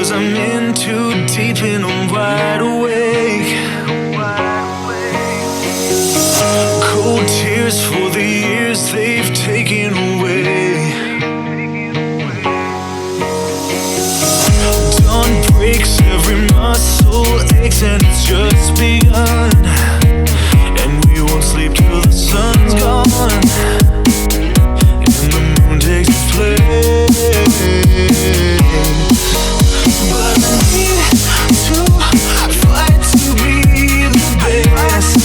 I'm in too deep and I'm wide awake. Cold tears for the years they've taken away. Dawn breaks, every muscle aches, and it's just begun. And we won't sleep till the sun's gone and the moon takes its place. But I need to fight to be the best.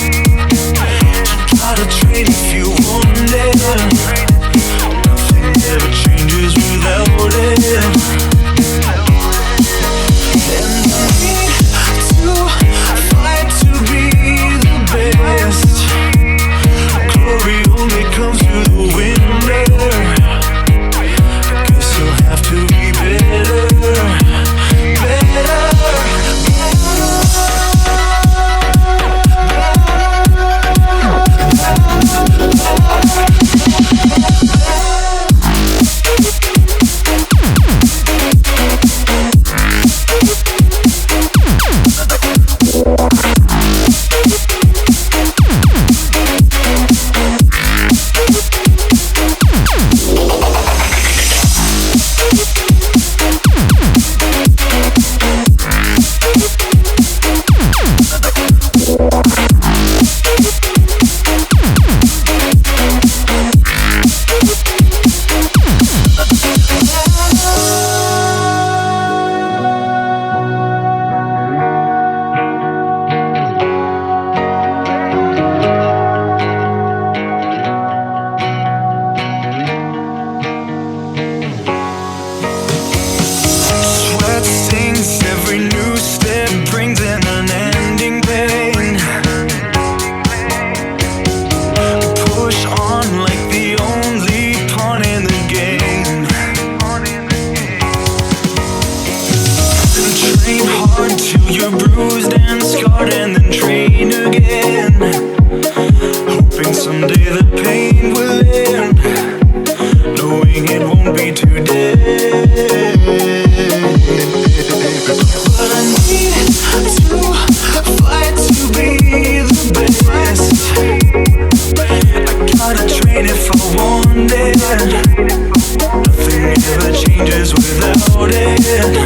Try to trade if you want it. Nothing ever changes without it. And I need to fight to be the best. Glory only comes through the window. Guess I'll have to be better. You're bruised and scarred and then train again, hoping someday the pain will end, knowing it won't be today. But I need to fight to be the best. I gotta train if I want it. Nothing ever changes without it.